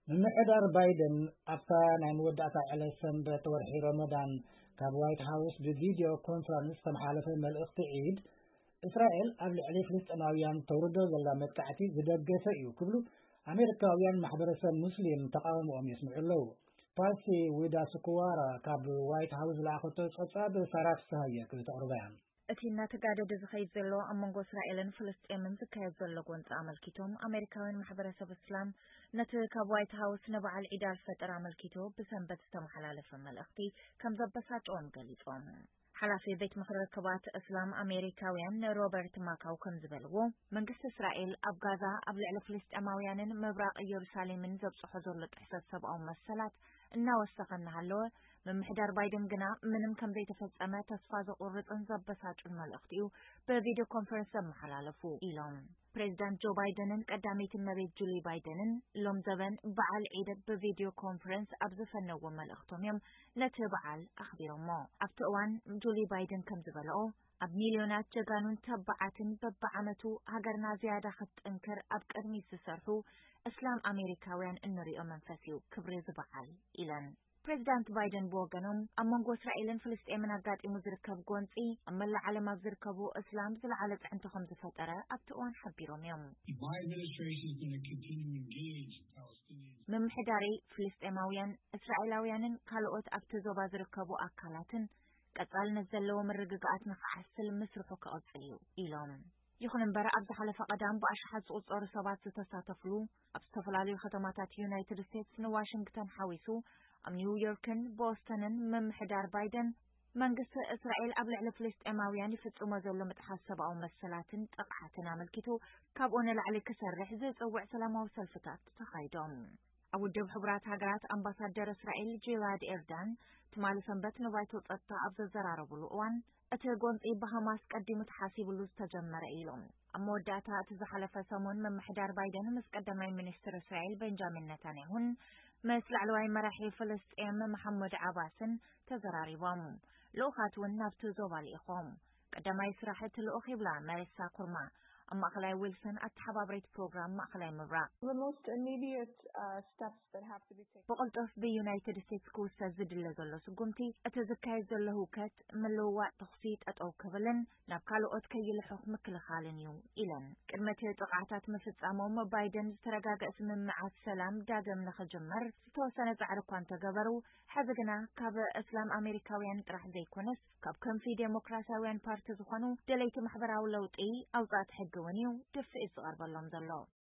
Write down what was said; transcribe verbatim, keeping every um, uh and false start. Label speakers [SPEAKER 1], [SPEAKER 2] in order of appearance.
[SPEAKER 1] ምምሕዳር ባይደን ኣብታ ናይ መወዳእታ ዕለት ሰንበት ወርሒ ረመዳን ካብ ዋይት ሃውስ ብቪድዮ ኮንፈረንስ ዝተመሓላለፈ መልእኽቲ ዒድ እስራኤል ኣብ ልዕሊ ፍልስጥኤማውያን ተውርዶ ዘላ መጥቃዕቲ ዝደገፈ እዩ ክብሉ ኣሜሪካውያን ማሕበረሰብ ሙስሊም ተቃውሞኦም የስምዑ ኣለዉ። ፓርሲ ዊዳስኩዋራ ካብ ዋይት ሃውስ ዝለኣኸቶ ጸብጻብ ሳራ ፍስሃየ ክተቕርባ እያ።
[SPEAKER 2] እቲ እናተጋደደ ዝኸይድ ዘሎ ኣብ መንጎ እስራኤልን ፍልስጥኤምን ዝካየድ ዘሎ ጎንፂ ኣመልኪቶም ኣሜሪካውያን ማሕበረሰብ እስላም ነቲ ካብ ዋይት ሃውስ ንበዓል ዒድ አልፈጥር ኣመልኪቶ ብሰንበት ዝተመሓላለፈ መልእኽቲ ከም ዘበሳጭኦም ገሊጾም። ሓላፊ ቤት ምክሪ ርክባት እስላም ኣሜሪካውያን ሮበርት ማካው ከም ዝበልዎ መንግስቲ እስራኤል ኣብ ጋዛ ኣብ ልዕሊ ፍልስጥኤማውያንን ምብራቕ ኢየሩሳሌምን ዘብጽሖ ዘሎ ጥሕሰት ሰብኣዊ መሰላት እናወሰኸ እናሃለወ ምምሕዳር ባይደን ግና ምንም ከም ዘይተፈጸመ ተስፋ ዘቁርጽን ዘበሳጩን መልእኽቲ እዩ በቪዲዮ ኮንፈረንስ ዘመሓላለፉ ኢሎም። ፕሬዚዳንት ጆ ባይደንን ቀዳሚት እመቤት ጁሊ ባይደንን ሎም ዘበን በዓል ዒድ ብቪዲዮ ኮንፈረንስ ኣብ ዝፈነዎ መልእኽቶም እዮም ነቲ በዓል ኣኽቢሮሞ። ኣብቲ እዋን ጁሊ ባይደን ከም ዝበልኦ ኣብ ሚልዮናት ጀጋኑን ተባዓትን በብዓመቱ ሃገርና ዝያዳ ክትጥንክር ኣብ ቅድሚት ዝሰርሑ እስላም ኣሜሪካውያን እንሪኦ መንፈስ እዩ ክብሪ ዝበዓል ኢለን። ፕሬዚዳንት ባይደን ብወገኖም ኣብ መንጎ እስራኤልን ፍልስጥኤምን ኣጋጢሙ ዝርከብ ጎንፂ ኣብ መላእ ዓለም ኣብ ዝርከቡ እስላም ዝለዓለ ጽዕንቶ ከም ዝፈጠረ ኣብቲ እዋን ሓቢሮም እዮም። ምምሕዳሪ ፍልስጥኤማውያን እስራኤላውያንን ካልኦት ኣብቲ ዞባ ዝርከቡ ኣካላትን ቀጻልነት ዘለዎ ምርግጋኣት ንኽሓስል ምስርሑ ክቕጽል እዩ ኢሎም። ይኹን እምበር ኣብ ዝሓለፈ ቀዳም ብኣሽሓት ዝቑጸሩ ሰባት ዝተሳተፍሉ ኣብ ዝተፈላለዩ ከተማታት ዩናይትድ ስቴትስ ንዋሽንግተን ሓዊሱ ኣብ ኒውዮርክን ቦስተንን ምምሕዳር ባይደን መንግስቲ እስራኤል ኣብ ልዕሊ ፍልስጥኤማውያን ይፍጽሞ ዘሎ ምጥሓስ ሰብኣዊ መሰላትን ጥቕዓትን ኣመልኪቱ ካብኡ ንላዕሊ ክሰርሕ ዝጽውዕ ሰላማዊ ሰልፍታት ተኻይዶም። ኣብ ውድብ ሕቡራት ሃገራት ኣምባሳደር እስራኤል ጂላድ ኤርዳን ትማሊ ሰንበት ንባይቶ ጸጥታ ኣብ ዘዘራረብሉ እዋን እቲ ጎንፂ ብሃማስ ቀዲሙ ተሓሲብሉ ዝተጀመረ ኢሎም። ኣብ መወዳእታ እቲ ዝሓለፈ ሰሙን ምምሕዳር ባይደን ምስ ቀዳማይ ሚኒስትር እስራኤል ቤንጃሚን ኔታንያሁን ምስ ላዕለዋይ መራሒ ፍልስጥኤም መሐመድ ዓባስን ተዘራሪቦም። ልኡኻት እውን ናብቲ ዞባ ልኢኾም። ቀዳማይ ስራሕ እቲ ልኡኽ ይብላ መሪሳ ኩርማ ኣብ ማእኸላይ ዊልሰን ኣተሓባብሬት ፕሮግራም ማእኸላይ ምብራቕ ብቕልጡፍ ብዩናይትድ ስቴትስ ክውሰድ ዝድለ ዘሎ ስጉምቲ እቲ ዝካየድ ዘሎ ህውከት ምልውዋጥ ተኽሲ ጠጠው ክብልን ናብ ካልኦት ከይልሕኽ ምክልኻልን እዩ ኢለን። ቅድሚ እቲ ጥቕዓታት ምፍጻሞም ባይደን ዝተረጋገአ ስምምዓት ሰላም ዳግም ንኽጅመር ዝተወሰነ ጻዕሪ እኳ እንተገበሩ ሕዚ ግና ካብ እስላም ኣሜሪካውያን ጥራሕ ዘይኮነስ ካብ ክንፊ ዴሞክራሲያውያን ፓርቲ ዝኾኑ ደለይቲ ማሕበራዊ ለውጢ ኣውጻእቲ ሕጊ እውን እዩ ድፍኢት ዝቐርበሎም ዘሎ።